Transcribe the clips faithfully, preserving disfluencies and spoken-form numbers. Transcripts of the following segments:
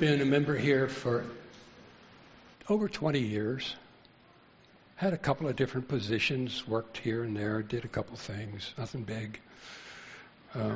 been a member here for over twenty years. Had a couple of different positions, worked here and there, did a couple things, nothing big. Uh,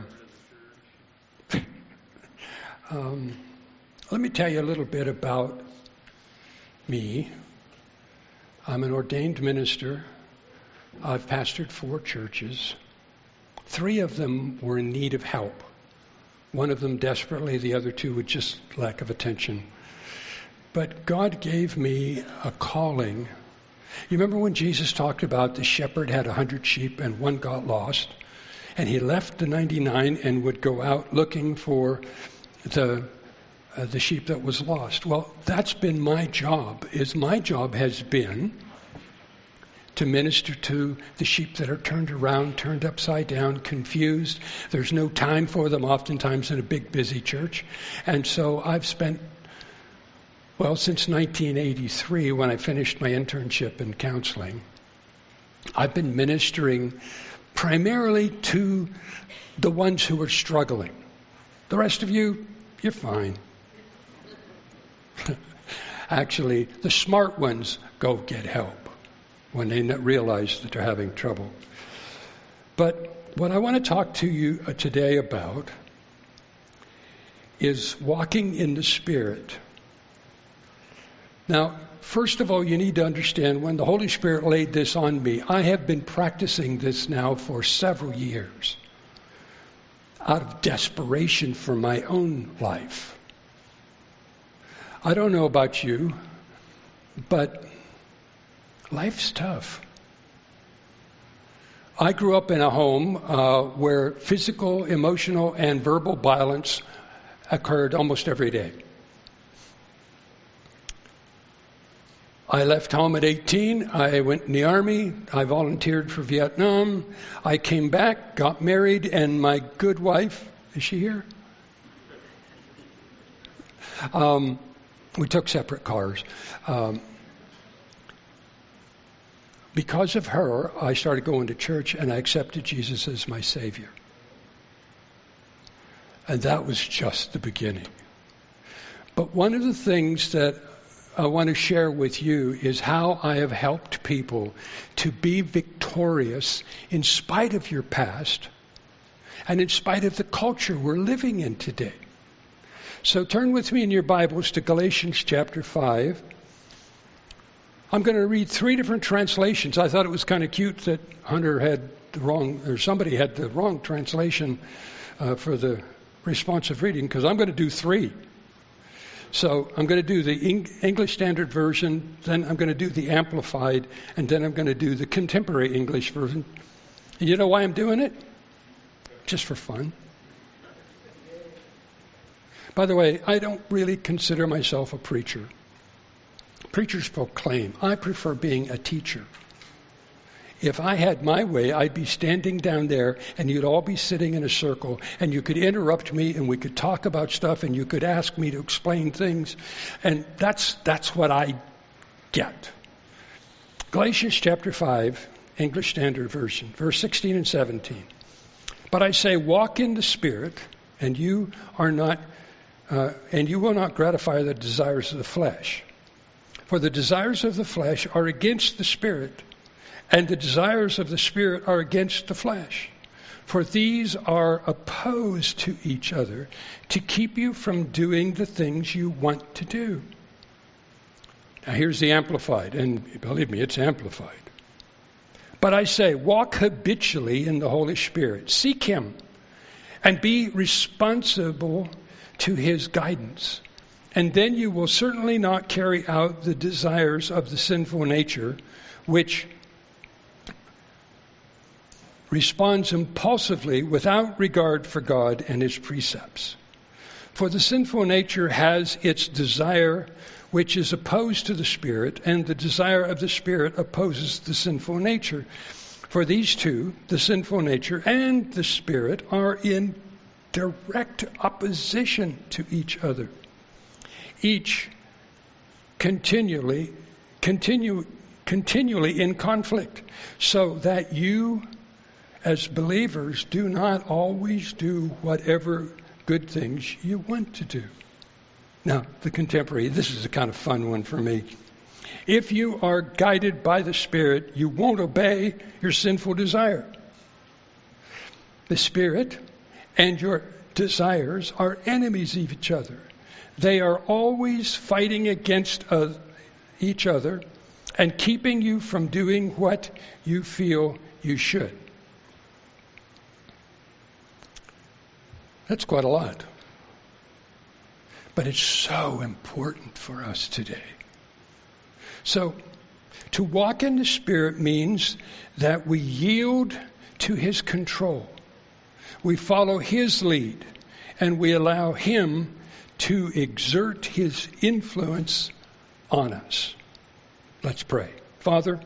um, let me tell you a little bit about me. I'm an ordained minister. I've pastored four churches. Three of them were in need of help. One of them desperately, the other two with just lack of attention. But God gave me a calling. You remember when Jesus talked about the shepherd had a hundred sheep and one got lost, and he left the ninety-nine and would go out looking for the uh, the sheep that was lost? Well, that's been my job. Is my job has been to minister to the sheep that are turned around, turned upside down, confused. There's no time for them oftentimes in a big, busy church. And so I've spent, well, since nineteen eighty-three, when I finished my internship in counseling, I've been ministering primarily to the ones who are struggling. The rest of you, you're fine. Actually, the smart ones go get help when they realize that they're having trouble. But what I want to talk to you today about is walking in the Spirit. Now, first of all, you need to understand when the Holy Spirit laid this on me, I have been practicing this now for several years out of desperation for my own life. I don't know about you, but life's tough. I grew up in a home uh, where physical, emotional, and verbal violence occurred almost every day. I left home at eighteen. I went in the Army. I volunteered for Vietnam. I came back, got married, and my good wife, is she here? Um, we took separate cars. Um, Because of her, I started going to church and I accepted Jesus as my Savior. And that was just the beginning. But one of the things that I want to share with you is how I have helped people to be victorious in spite of your past and in spite of the culture we're living in today. So turn with me in your Bibles to Galatians chapter five. I'm going to read three different translations. I thought it was kind of cute that Hunter had the wrong, or somebody had the wrong translation uh, for the responsive reading, because I'm going to do three. So I'm going to do the Eng- English Standard Version, then I'm going to do the Amplified, and then I'm going to do the Contemporary English Version. And you know why I'm doing it? Just for fun. By the way, I don't really consider myself a preacher. Preachers proclaim. I prefer being a teacher. If I had my way, I'd be standing down there and you'd all be sitting in a circle and you could interrupt me and we could talk about stuff and you could ask me to explain things. And that's that's what I get. Galatians chapter five, English Standard Version, verse sixteen and seventeen. But I say, walk in the Spirit, and you are not, uh, and you will not gratify the desires of the flesh. For the desires of the flesh are against the Spirit, and the desires of the Spirit are against the flesh. For these are opposed to each other to keep you from doing the things you want to do. Now here's the Amplified, and believe me, it's amplified. But I say, walk habitually in the Holy Spirit. Seek Him, and be responsible to His guidance. And then you will certainly not carry out the desires of the sinful nature, which responds impulsively without regard for God and His precepts. For the sinful nature has its desire, which is opposed to the Spirit, and the desire of the Spirit opposes the sinful nature. For these two, the sinful nature and the Spirit, are in direct opposition to each other. Each continually, continue, continually in conflict, so that you, as believers, do not always do whatever good things you want to do. Now, the contemporary, this is a kind of fun one for me. If you are guided by the Spirit, you won't obey your sinful desire. The Spirit and your desires are enemies of each other. They are always fighting against uh, each other and keeping you from doing what you feel you should. That's quite a lot. But it's so important for us today. So, to walk in the Spirit means that we yield to His control. We follow His lead, and we allow Him to exert His influence on us. Let's pray. Father,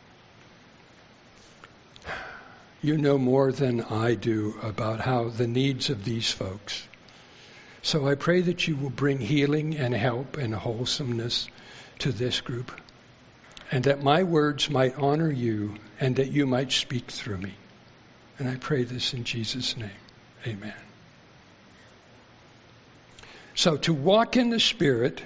you know more than I do about how the needs of these folks. So I pray that you will bring healing and help and wholesomeness to this group, and that my words might honor you and that you might speak through me. And I pray this in Jesus' name. Amen. So to walk in the Spirit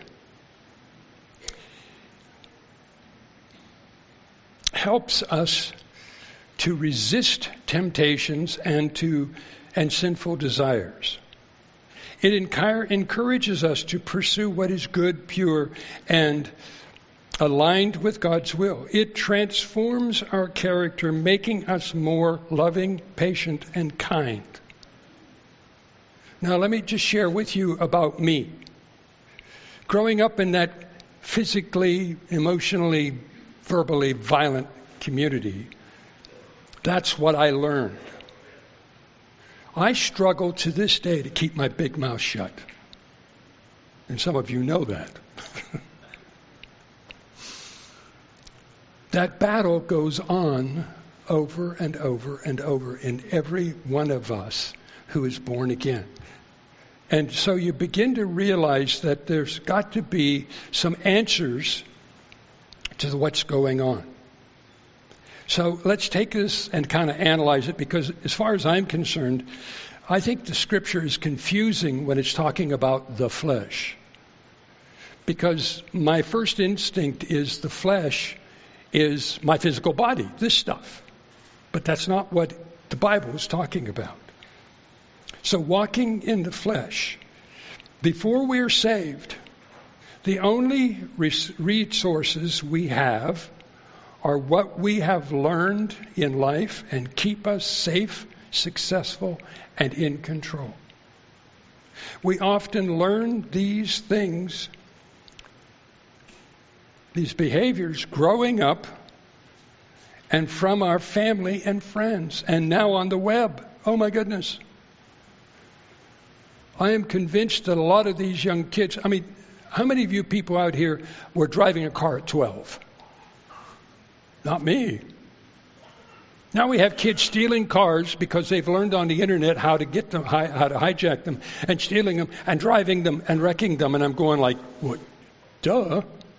helps us to resist temptations and to and sinful desires. It encourages us to pursue what is good, pure, and aligned with God's will. It transforms our character, making us more loving, patient, and kind. Now, let me just share with you about me. Growing up in that physically, emotionally, verbally violent community, that's what I learned. I struggle to this day to keep my big mouth shut. And some of you know that. That battle goes on over and over and over in every one of us who is born again. And so you begin to realize that there's got to be some answers to what's going on. So let's take this and kind of analyze it, because as far as I'm concerned, I think the Scripture is confusing when it's talking about the flesh. Because my first instinct is the flesh is my physical body, this stuff. But that's not what the Bible is talking about. So walking in the flesh, before we're saved, the only resources we have are what we have learned in life and keep us safe, successful, and in control. We often learn these things, these behaviors, growing up and from our family and friends, and now on the web. Oh my goodness. I am convinced that a lot of these young kids, I mean, how many of you people out here were driving a car at twelve? Not me. Now we have kids stealing cars because they've learned on the internet how to get them, how to hijack them, and stealing them, and driving them, and wrecking them. And I'm going like, what? Duh.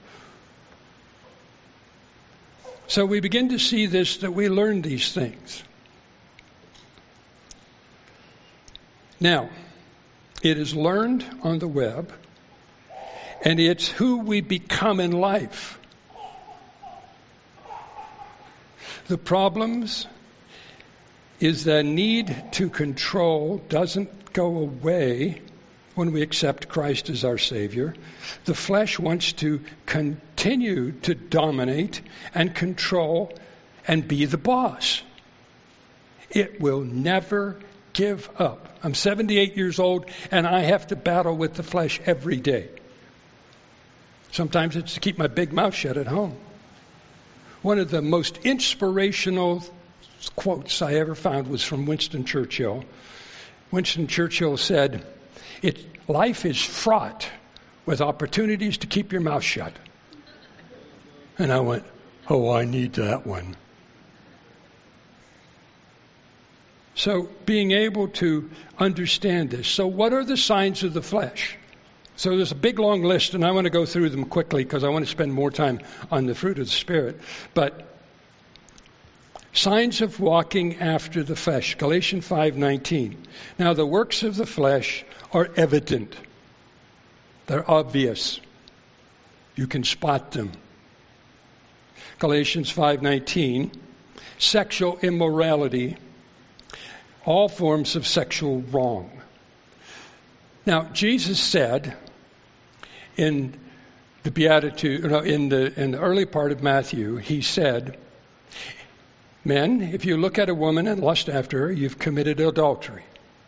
So we begin to see this, that we learn these things. Now, it is learned on the web, and it's who we become in life. The problems is the need to control doesn't go away when we accept Christ as our Savior. The flesh wants to continue to dominate and control and be the boss. It will never give up. I'm seventy-eight years old, and I have to battle with the flesh every day. Sometimes it's to keep my big mouth shut at home. One of the most inspirational quotes I ever found was from Winston Churchill. Winston Churchill said, "It, life is fraught with opportunities to keep your mouth shut." And I went, oh, I need that one. So being able to understand this. So what are the signs of the flesh? So there's a big long list, and I want to go through them quickly because I want to spend more time on the fruit of the Spirit. But signs of walking after the flesh, Galatians five nineteen. Now the works of the flesh are evident. They're obvious. You can spot them. Galatians five nineteen, sexual immorality, all forms of sexual wrong. Now, Jesus said in the Beatitude, no, in the in the early part of Matthew, he said, "Men, if you look at a woman and lust after her, you've committed adultery."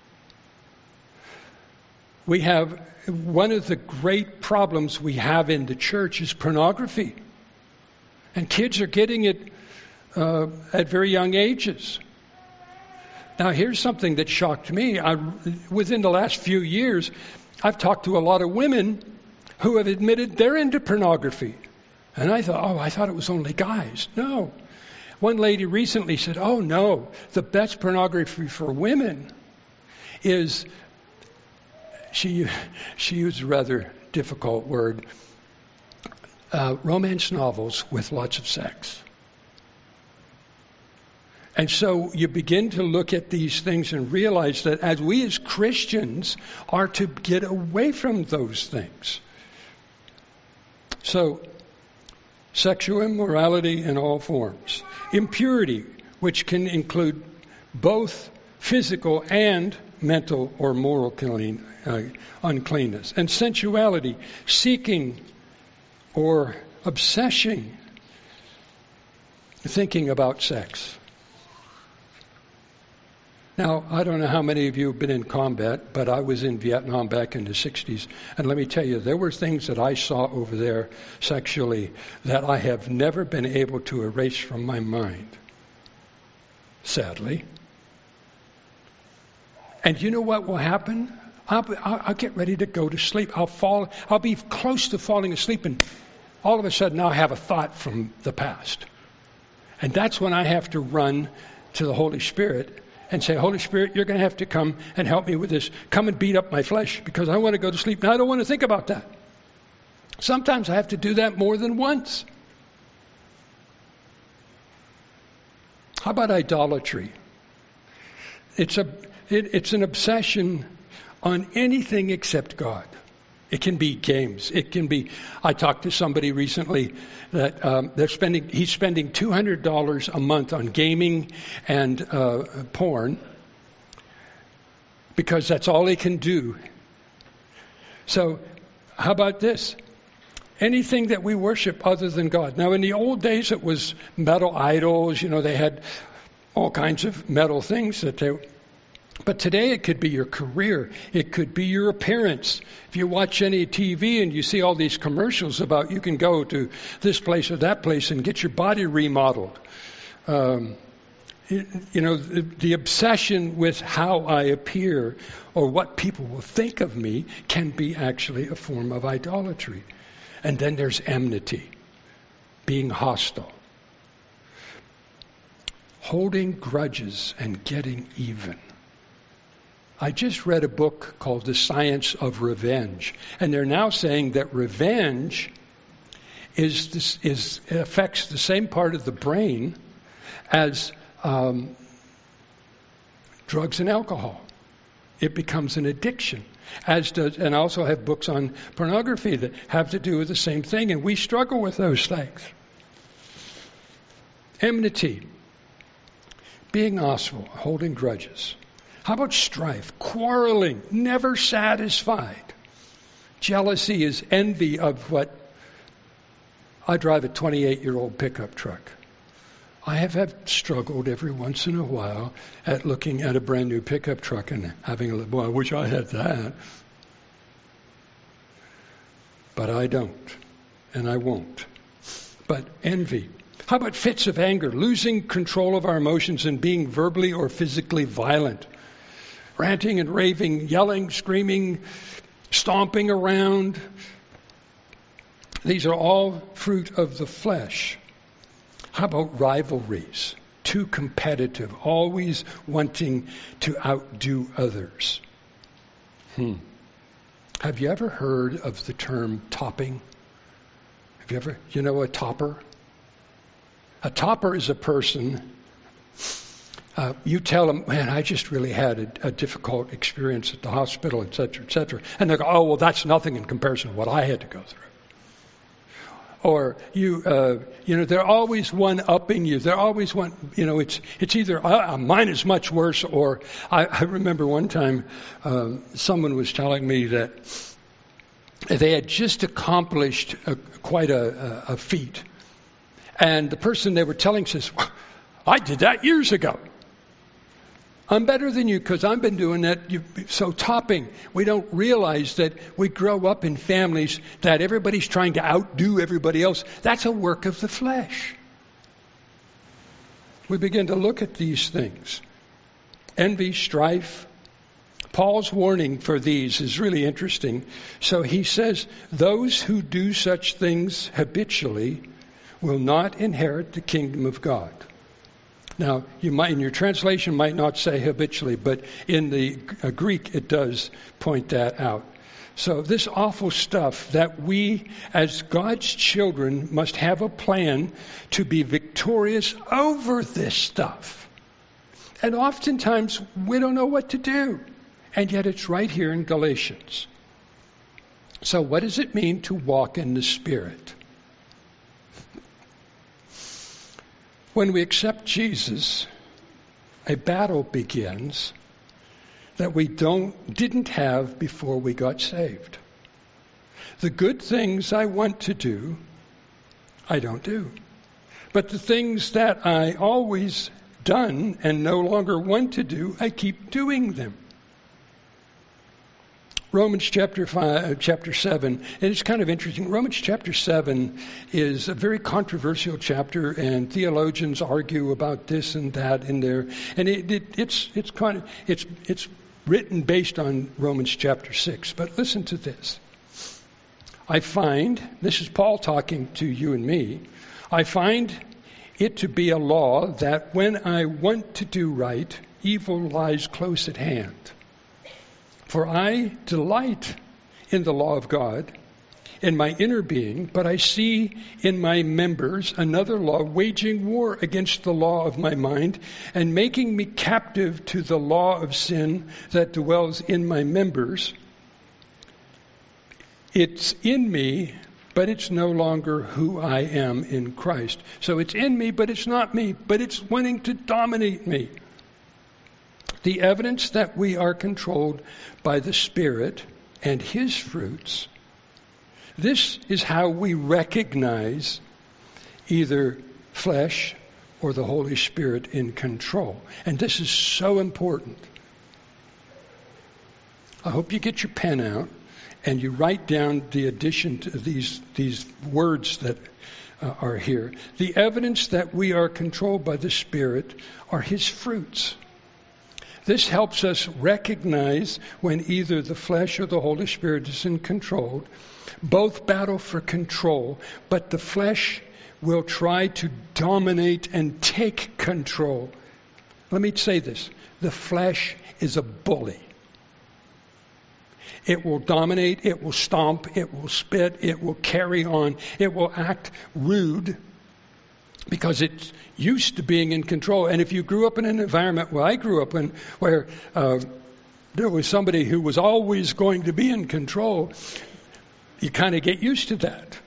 We have one of the great problems we have in the church is pornography, and kids are getting it uh, at very young ages. Now, here's something that shocked me. I, within the last few years, I've talked to a lot of women who have admitted they're into pornography. And I thought, oh, I thought it was only guys. No. One lady recently said, oh, no, the best pornography for women is, she, she used a rather difficult word, uh, romance novels with lots of sex. And so you begin to look at these things and realize that as we as Christians are to get away from those things. So, sexual immorality in all forms. Impurity, which can include both physical and mental or moral clean, uh, uncleanness. And sensuality, seeking or obsessing, thinking about sex. Now, I don't know how many of you have been in combat, but I was in Vietnam back in the sixties. And let me tell you, there were things that I saw over there sexually that I have never been able to erase from my mind. Sadly. And you know what will happen? I'll, I'll, I'll get ready to go to sleep. I'll fall. I'll be close to falling asleep, and all of a sudden I'll have a thought from the past. And that's when I have to run to the Holy Spirit and say, Holy Spirit, you're going to have to come and help me with this. Come and beat up my flesh because I want to go to sleep and I don't want to think about that. Sometimes I have to do that more than once. How about idolatry? It's a it, it's an obsession on anything except God. It can be games. It can be. I talked to somebody recently that um, they're spending. He's spending two hundred dollars a month on gaming and uh, porn because that's all he can do. So, how about this? Anything that we worship other than God. Now, in the old days, it was metal idols. You know, they had all kinds of metal things that they. But today it could be your career. It could be your appearance. If you watch any T V and you see all these commercials about you can go to this place or that place and get your body remodeled. Um, you, you know, the, the obsession with how I appear or what people will think of me can be actually a form of idolatry. And then there's enmity, being hostile, holding grudges and getting even. I just read a book called The Science of Revenge, and they're now saying that revenge is this, is affects the same part of the brain as um, drugs and alcohol. It becomes an addiction, as does, and I also have books on pornography that have to do with the same thing, and we struggle with those things. Enmity, being hostile, holding grudges. How about strife? Quarreling, never satisfied. Jealousy is envy of what... I drive a twenty-eight-year-old pickup truck. I have, have struggled every once in a while at looking at a brand new pickup truck and having a little, boy, I wish I had that. But I don't, and I won't. But envy. How about fits of anger? Losing control of our emotions and being verbally or physically violent. Ranting and raving, yelling, screaming, stomping around. These are all fruit of the flesh. How about rivalries? Too competitive, always wanting to outdo others. Hmm. Have you ever heard of the term topping? Have you ever, you know a topper? A topper is a person Uh, you tell them, man, I just really had a, a difficult experience at the hospital, et cetera, et cetera. And they go, oh, well, that's nothing in comparison to what I had to go through. Or you, uh, you know, they're always one-upping you. They're always one, you know, it's it's either uh, mine is much worse, or I, I remember one time um, someone was telling me that they had just accomplished a, quite a, a, a feat. And the person they were telling says, I did that years ago. I'm better than you because I've been doing that. So topping, we don't realize that we grow up in families that everybody's trying to outdo everybody else. That's a work of the flesh. We begin to look at these things. Envy, strife. Paul's warning for these is really interesting. So he says, those who do such things habitually will not inherit the kingdom of God. Now, you might, in your translation might not say habitually, but in the uh, Greek it does point that out. So this awful stuff that we as God's children must have a plan to be victorious over this stuff. And oftentimes we don't know what to do. And yet it's right here in Galatians. So what does it mean to walk in the Spirit? When we accept Jesus, a battle begins that we don't didn't have before we got saved. The good things I want to do, I don't do. But the things that I always done and no longer want to do, I keep doing them. Romans chapter five, chapter seven, and it's kind of interesting. Romans chapter seven is a very controversial chapter, and theologians argue about this and that in there. And it, it, it's it's kind of it's it's written based on Romans chapter six. But listen to this. I find, this is Paul talking to you and me, I find it to be a law that when I want to do right, evil lies close at hand. For I delight in the law of God, in my inner being, but I see in my members another law waging war against the law of my mind and making me captive to the law of sin that dwells in my members. It's in me, but it's no longer who I am in Christ. So it's in me, but it's not me, but it's wanting to dominate me. The evidence that we are controlled by the Spirit and His fruits, this is how we recognize either flesh or the Holy Spirit in control. And this is so important. I hope you get your pen out and you write down the addition to these, these words that uh, are here. The evidence that we are controlled by the Spirit are His fruits. This helps us recognize when either the flesh or the Holy Spirit is in control. Both battle for control, but the flesh will try to dominate and take control. Let me say this. The flesh is a bully. It will dominate, it will stomp, it will spit, it will carry on, it will act rude, because it's used to being in control. And if you grew up in an environment where I grew up in, where uh, there was somebody who was always going to be in control, you kind of get used to that.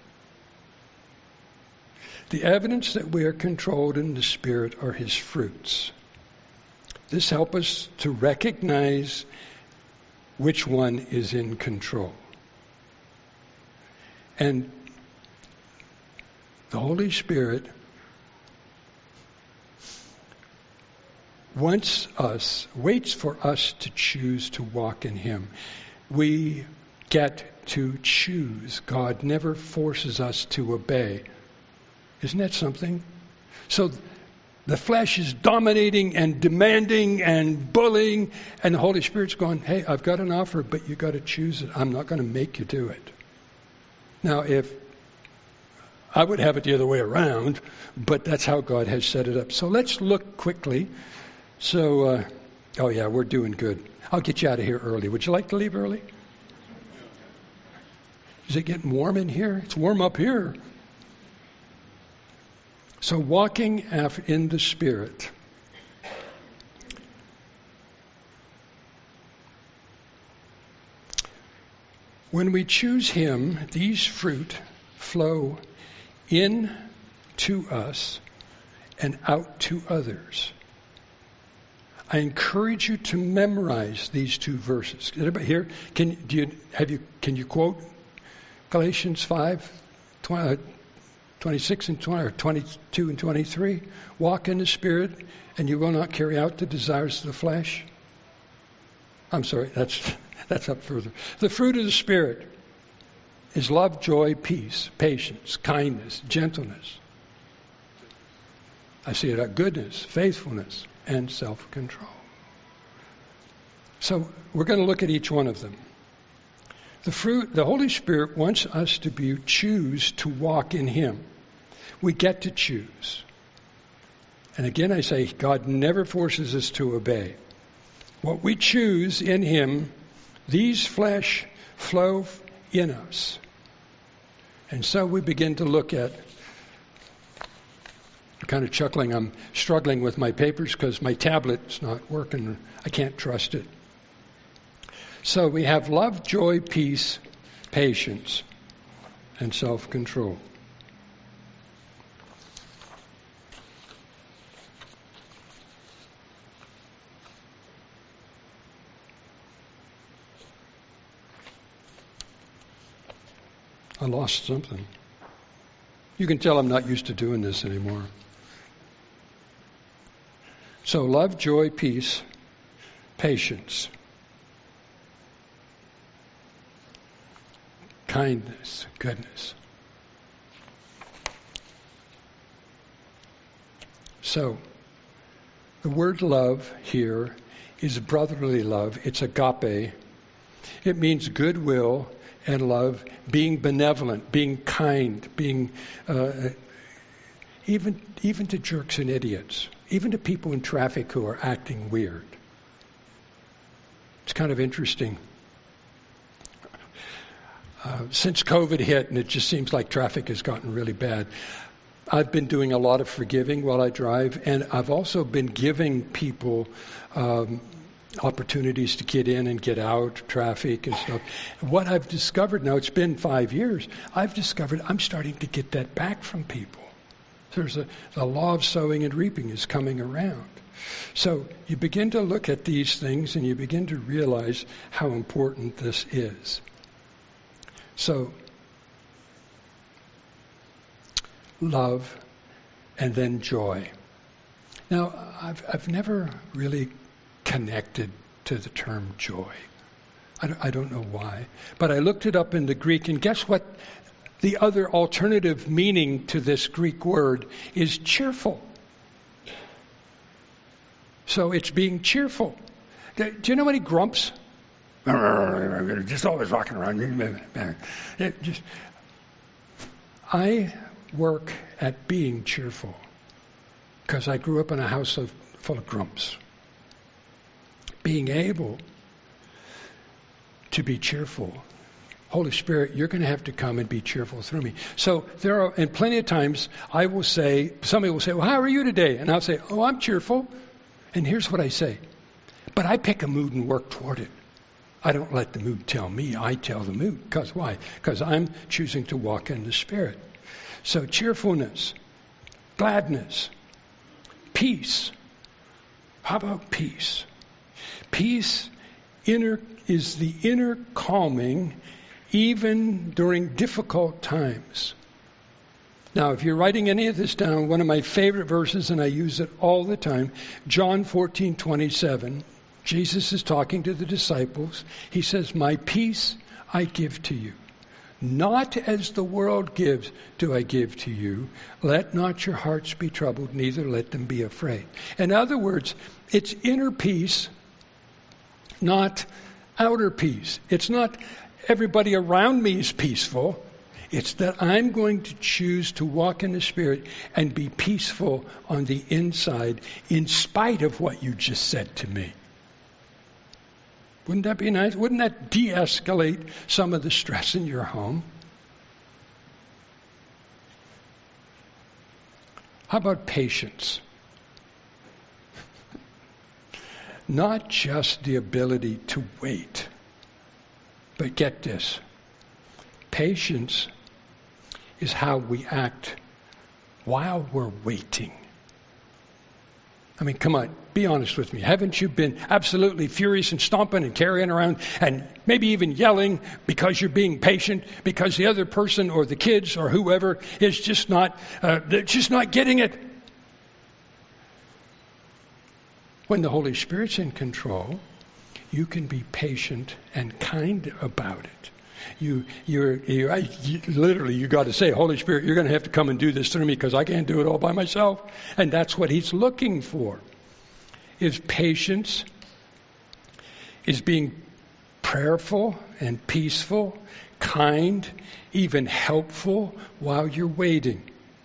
The evidence that we are controlled in the Spirit are His fruits. This helps us to recognize which one is in control. And the Holy Spirit wants us, waits for us to choose to walk in Him. We get to choose. God never forces us to obey. Isn't that something? So the flesh is dominating and demanding and bullying, and the Holy Spirit's going, hey, I've got an offer, but you got to choose it. I'm not going to make you do it. Now, if I would have it the other way around, but that's how God has set it up. So let's look quickly. So, uh, oh yeah, we're doing good. I'll get you out of here early. Would you like to leave early? Is it getting warm in here? It's warm up here. So walking in the Spirit. When we choose Him, these fruit flow in to us and out to others. I encourage you to memorize these two verses. Everybody here, can do you have you can you quote Galatians five, twenty-six and twenty, or twenty-two and twenty-three? Walk in the Spirit, and you will not carry out the desires of the flesh. I'm sorry, that's that's up further. The fruit of the Spirit is love, joy, peace, patience, kindness, gentleness. I see it as goodness, faithfulness, and self-control. So we're going to look at each one of them. The fruit, the Holy Spirit wants us to be choose to walk in Him. We get to choose. And again, I say God never forces us to obey. What we choose in Him, these flesh flow in us. And so we begin to look at, I'm kind of chuckling, I'm struggling with my papers because my tablet's not working. I can't trust it. So we have love, joy, peace, patience, and self-control. I lost something. You can tell I'm not used to doing this anymore. So love, joy, peace, patience, kindness, goodness. So the word love here is brotherly love. It's agape. It means goodwill and love, being benevolent, being kind, being uh, even even to jerks and idiots, even to people in traffic who are acting weird. It's kind of interesting. Uh, since COVID hit, and it just seems like traffic has gotten really bad, I've been doing a lot of forgiving while I drive, and I've also been giving people um, opportunities to get in and get out, traffic and stuff. What I've discovered now, it's been five years, I've discovered I'm starting to get that back from people. There's a, the law of sowing and reaping is coming around. So you begin to look at these things and you begin to realize how important this is. So, love and then joy. Now, I've, I've never really connected to the term joy. I don't, I don't know why. But I looked it up in the Greek, and guess what? The other alternative meaning to this Greek word is cheerful. So it's being cheerful. Do you know any grumps? Just always walking around. It just, I work at being cheerful because I grew up in a house of, full of grumps. Being able to be cheerful. Holy Spirit, you're going to have to come and be cheerful through me. So there are, and plenty of times I will say, somebody will say, well, how are you today? And I'll say, oh, I'm cheerful. And here's what I say. But I pick a mood and work toward it. I don't let the mood tell me. I tell the mood. Because why? Because I'm choosing to walk in the Spirit. So cheerfulness, gladness, peace. How about peace? Peace inner is the inner calming even during difficult times. Now, if you're writing any of this down, one of my favorite verses, and I use it all the time, John fourteen twenty-seven. Jesus is talking to the disciples. He says, my peace I give to you. Not as the world gives do I give to you. Let not your hearts be troubled, neither let them be afraid. In other words, it's inner peace, not outer peace. It's not everybody around me is peaceful. It's that I'm going to choose to walk in the Spirit and be peaceful on the inside in spite of what you just said to me. Wouldn't that be nice? Wouldn't that de-escalate some of the stress in your home? How about patience? Not just the ability to wait, but get this, Patience is how we act while we're waiting. I mean, come on, be honest with me. Haven't you been absolutely furious and stomping and carrying around and maybe even yelling because you're being patient, because the other person or the kids or whoever is just not, uh, they're just not getting it? When the Holy Spirit's in control, you can be patient and kind about it. You, you're, you're I, you, literally, you got to say, Holy Spirit, you're going to have to come and do this through me because I can't do it all by myself. And that's what He's looking for. Is patience, is being prayerful and peaceful, kind, even helpful while you're waiting.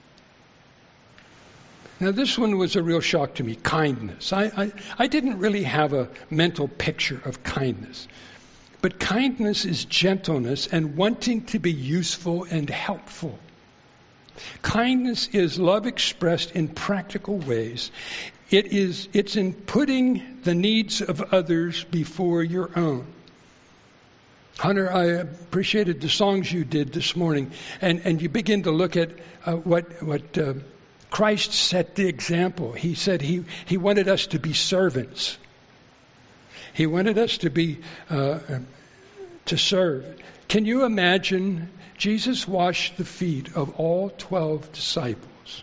Now, this one was a real shock to me, kindness. I, I, I didn't really have a mental picture of kindness. But kindness is gentleness and wanting to be useful and helpful. Kindness is love expressed in practical ways. It is, it's in putting the needs of others before your own. Hunter, I appreciated the songs you did this morning. And, and you begin to look at uh, what, what uh, Christ set the example. He said he, he wanted us to be servants. He wanted us to be, uh, to serve. Can you imagine Jesus washed the feet of all twelve disciples,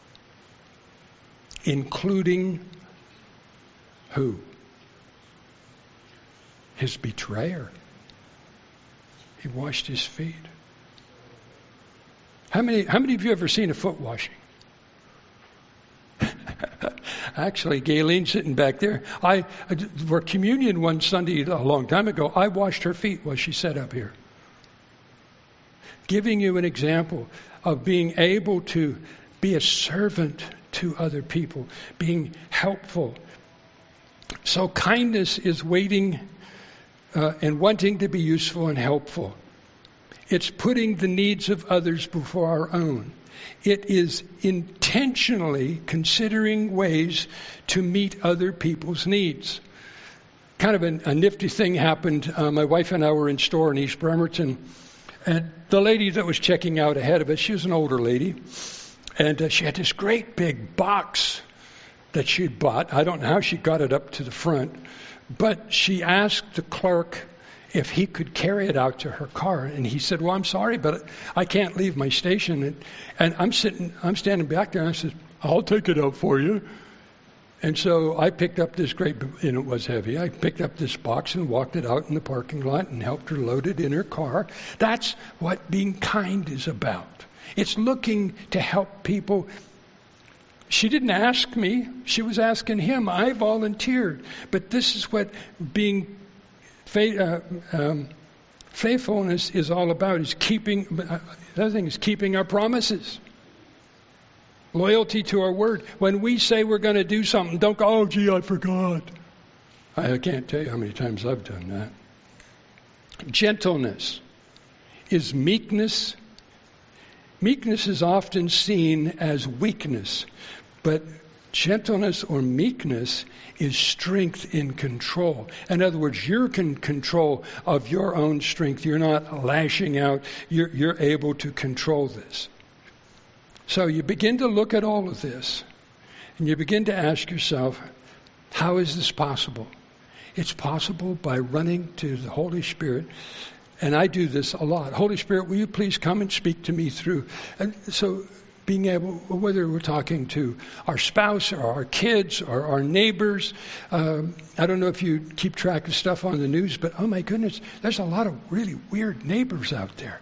including who? His betrayer. He washed his feet. How many, how many of you have ever seen a foot washing? Actually, Gayleen sitting back there, I for communion one Sunday a long time ago, I washed her feet while she sat up here. Giving you an example of being able to be a servant to other people, being helpful. So kindness is waiting uh, and wanting to be useful and helpful. It's putting the needs of others before our own. It is intentionally considering ways to meet other people's needs. Kind of a, a nifty thing happened. Uh, my wife and I were in store in East Bremerton, and the lady that was checking out ahead of us, she was an older lady, and uh, she had this great big box that she'd bought. I don't know how she got it up to the front, but she asked the clerk if he could carry it out to her car. And he said, well, I'm sorry, but I can't leave my station. And, and I'm sitting, I'm standing back there, and I said, I'll take it out for you. And so I picked up this great, and it was heavy. I picked up this box and walked it out in the parking lot and helped her load it in her car. That's what being kind is about. It's looking to help people. She didn't ask me. She was asking him. I volunteered. But this is what being Faith, uh, um, faithfulness is all about. Is keeping. Uh, the other thing is keeping our promises. Loyalty to our word. When we say we're going to do something, don't go, oh, gee, I forgot. I can't tell you how many times I've done that. Gentleness is meekness. Meekness is often seen as weakness, but gentleness or meekness is strength in control. In other words, you're in control of your own strength. You're not lashing out. You're, you're able to control this. So you begin to look at all of this, and you begin to ask yourself, how is this possible? It's possible by running to the Holy Spirit. And I do this a lot. Holy Spirit, will you please come and speak to me through? And so being able, whether we're talking to our spouse or our kids or our neighbors. Um, I don't know if you keep track of stuff on the news, but oh my goodness, there's a lot of really weird neighbors out there.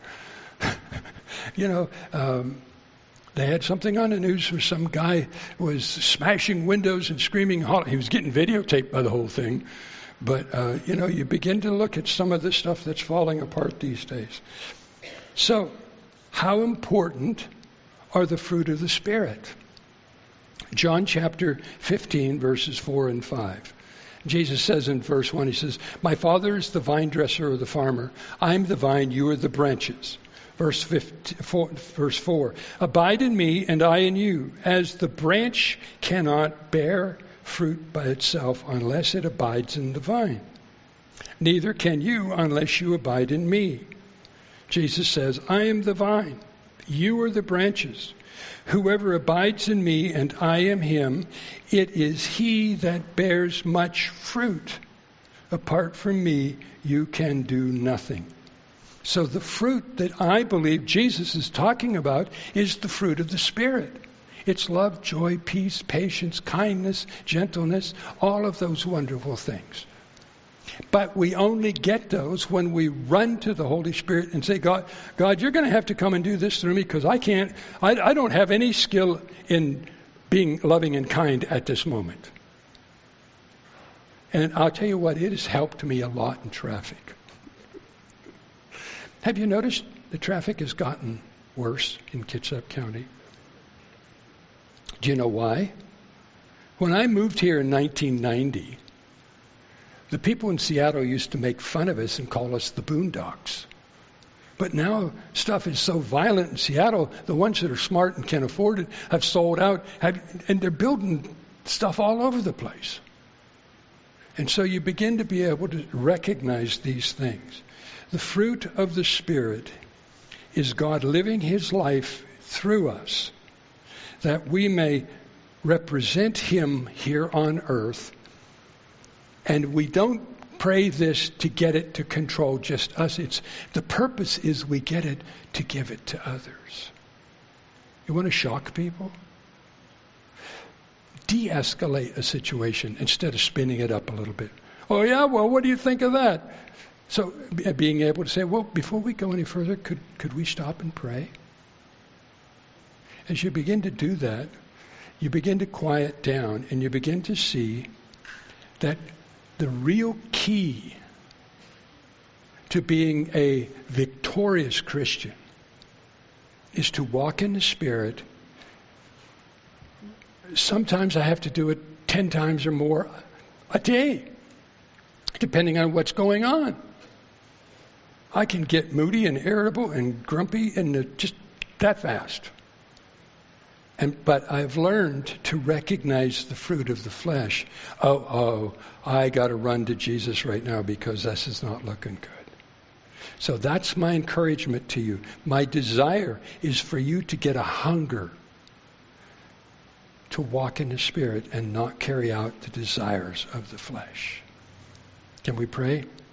you know, um, they had something on the news where some guy was smashing windows and screaming. He was getting videotaped by the whole thing. But, uh, you know, you begin to look at some of the stuff that's falling apart these days. So, how important are the fruit of the Spirit? John chapter fifteen, verses four and five. Jesus says in verse one, he says, my Father is the vine dresser or the farmer. I'm the vine, you are the branches. Verse, fifteen, four, verse four, abide in me and I in you, as the branch cannot bear fruit by itself unless it abides in the vine. Neither can you unless you abide in me. Jesus says, I am the vine, you are the branches. Whoever abides in me and I am him, it is he that bears much fruit. Apart from me, you can do nothing. So the fruit that I believe Jesus is talking about is the fruit of the Spirit. It's love, joy, peace, patience, kindness, gentleness, all of those wonderful things. But we only get those when we run to the Holy Spirit and say, God, God, you're going to have to come and do this through me because I can't, I, I don't have any skill in being loving and kind at this moment. And I'll tell you what, it has helped me a lot in traffic. Have you noticed the traffic has gotten worse in Kitsap County? Do you know why? When I moved here in nineteen ninety, the people in Seattle used to make fun of us and call us the Boondocks. But now stuff is so violent in Seattle, the ones that are smart and can afford it have sold out, have, and they're building stuff all over the place. And so you begin to be able to recognize these things. The fruit of the Spirit is God living his life through us, that we may represent him here on earth. And we don't pray this to get it to control just us. It's the purpose is we get it to give it to others. You want to shock people? De-escalate a situation instead of spinning it up a little bit. Oh yeah, well, what do you think of that? So being able to say, well, before we go any further, could could we stop and pray? As you begin to do that, you begin to quiet down and you begin to see that the real key to being a victorious Christian is to walk in the Spirit. Sometimes I have to do it ten times or more a day, depending on what's going on. I can get moody and irritable and grumpy and just that fast. And but I've learned to recognize the fruit of the flesh. Oh, oh, I got to run to Jesus right now because this is not looking good. So that's my encouragement to you. My desire is for you to get a hunger to walk in the Spirit and not carry out the desires of the flesh. Can we pray?